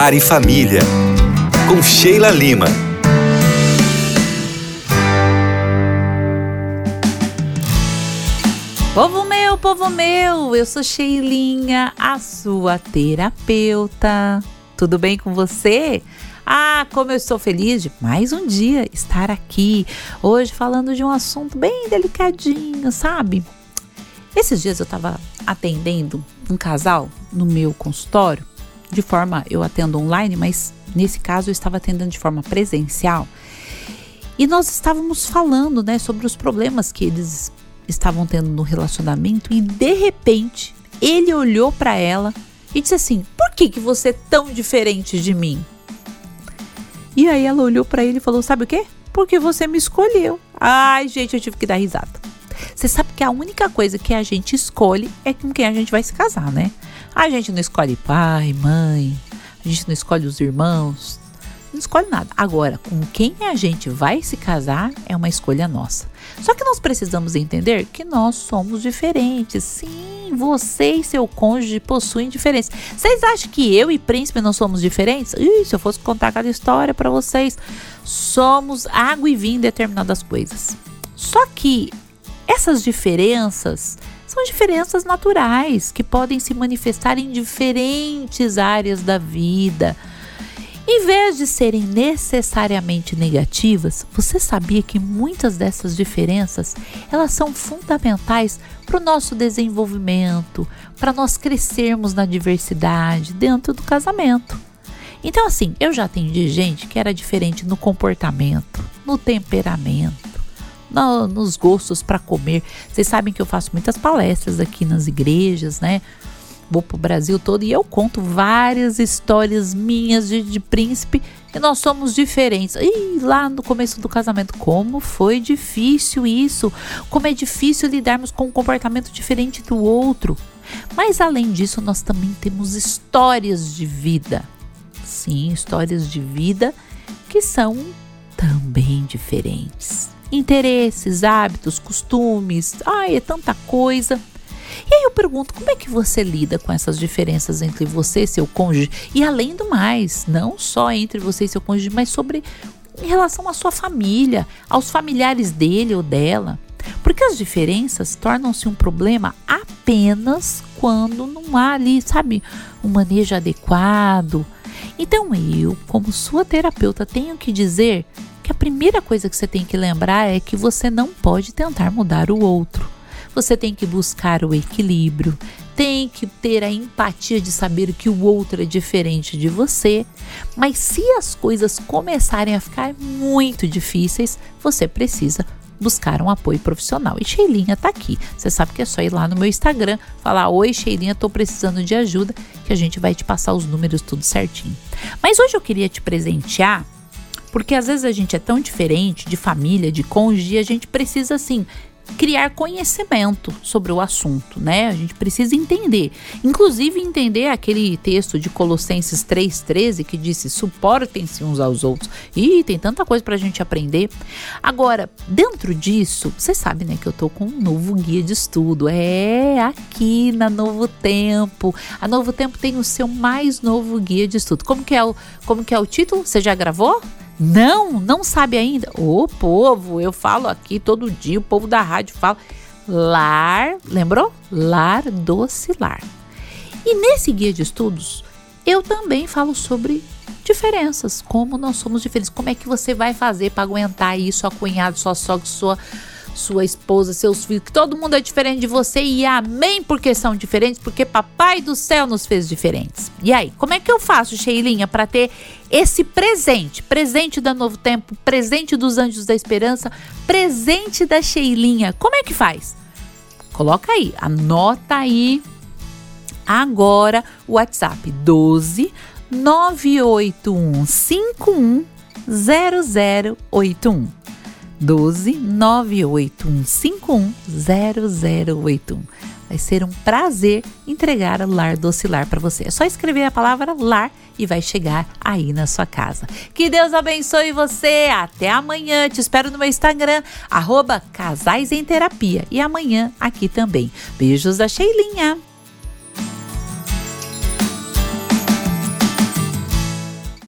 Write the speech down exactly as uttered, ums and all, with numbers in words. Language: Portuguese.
Lar e Família, com Sheila Lima. Povo meu, povo meu, eu sou Sheilinha, a sua terapeuta. Tudo bem com você? Ah, como eu estou feliz de mais um dia estar aqui, hoje falando de um assunto bem delicadinho, sabe? Esses dias eu estava atendendo um casal no meu consultório, de forma, eu atendo online, mas nesse caso eu estava atendendo de forma presencial. E nós estávamos falando, né, sobre os problemas que eles estavam tendo no relacionamento e de repente ele olhou para ela e disse assim: por que que você é tão diferente de mim? E aí ela olhou para ele e falou: sabe o quê? Porque você me escolheu. Ai, gente, eu tive que dar risada. Você sabe que a única coisa que a gente escolhe é com quem a gente vai se casar, né? A gente não escolhe pai, mãe, a gente não escolhe os irmãos, não escolhe nada. Agora, com quem a gente vai se casar é uma escolha nossa. Só que nós precisamos entender que nós somos diferentes. Sim, você e seu cônjuge possuem diferenças. Vocês acham que eu e Príncipe não somos diferentes? Ih, se eu fosse contar cada história para vocês, somos água e vinho em determinadas coisas. Só que essas diferenças são diferenças naturais que podem se manifestar em diferentes áreas da vida. Em vez de serem necessariamente negativas, você sabia que muitas dessas diferenças, elas são fundamentais para o nosso desenvolvimento, para nós crescermos na diversidade dentro do casamento. Então assim, eu já atendi gente que era diferente no comportamento, no temperamento, no, nos gostos para comer. Vocês sabem que eu faço muitas palestras aqui nas igrejas, né? Vou pro Brasil todo e eu conto várias histórias minhas de, de príncipe e nós somos diferentes. E lá no começo do casamento, como foi difícil isso, como é difícil lidarmos com um comportamento diferente do outro. Mas além disso, nós também temos histórias de vida. Sim, histórias de vida que são também diferentes. Interesses, hábitos, costumes, ai, é tanta coisa. E aí eu pergunto, como é que você lida com essas diferenças entre você e seu cônjuge? E além do mais, não só entre você e seu cônjuge, mas sobre em relação à sua família, aos familiares dele ou dela. Porque as diferenças tornam-se um problema apenas quando não há ali, sabe, um manejo adequado. Então eu, como sua terapeuta, tenho que dizer que a primeira coisa que você tem que lembrar é que você não pode tentar mudar o outro. Você tem que buscar o equilíbrio, tem que ter a empatia de saber que o outro é diferente de você. Mas se as coisas começarem a ficar muito difíceis, você precisa buscar um apoio profissional. E Sheilinha tá aqui. Você sabe que é só ir lá no meu Instagram, falar: oi Sheilinha, tô precisando de ajuda, que a gente vai te passar os números tudo certinho. Mas hoje eu queria te presentear, porque às vezes a gente é tão diferente de família, de cônjuge, e a gente precisa assim criar conhecimento sobre o assunto, né? A gente precisa entender, inclusive entender aquele texto de Colossenses três, treze que disse: suportem-se uns aos outros. E tem tanta coisa pra gente aprender. Agora, dentro disso, você sabe, né, que eu tô com um novo guia de estudo. É aqui na Novo Tempo. A Novo Tempo tem o seu mais novo guia de estudo. Como que é o, como que é o título? Você já gravou? Não, não sabe ainda? Ô povo, eu falo aqui todo dia, o povo da rádio fala Lar, lembrou? Lar Doce Lar. E nesse guia de estudos, eu também falo sobre diferenças, como nós somos diferentes, como é que você vai fazer para aguentar isso, sua cunhada, sua sogra, sua, sua esposa, seus filhos, que todo mundo é diferente de você e amém porque são diferentes, porque papai do céu nos fez diferentes. E aí, como é que eu faço, Sheilinha, para ter esse presente, presente da Novo Tempo, presente dos Anjos da Esperança, presente da Sheilinha? Como é que faz? Coloca aí, anota aí agora o WhatsApp doze nove oito um cinco um zero zero oito um. doze nove oito um cinco um zero zero oito um. Vai ser um prazer entregar o Lar Doce Lar para você. É só escrever a palavra lar e vai chegar aí na sua casa. Que Deus abençoe você. Até amanhã. Te espero no meu Instagram, arroba Casais em Terapia. E amanhã aqui também. Beijos da Sheilinha.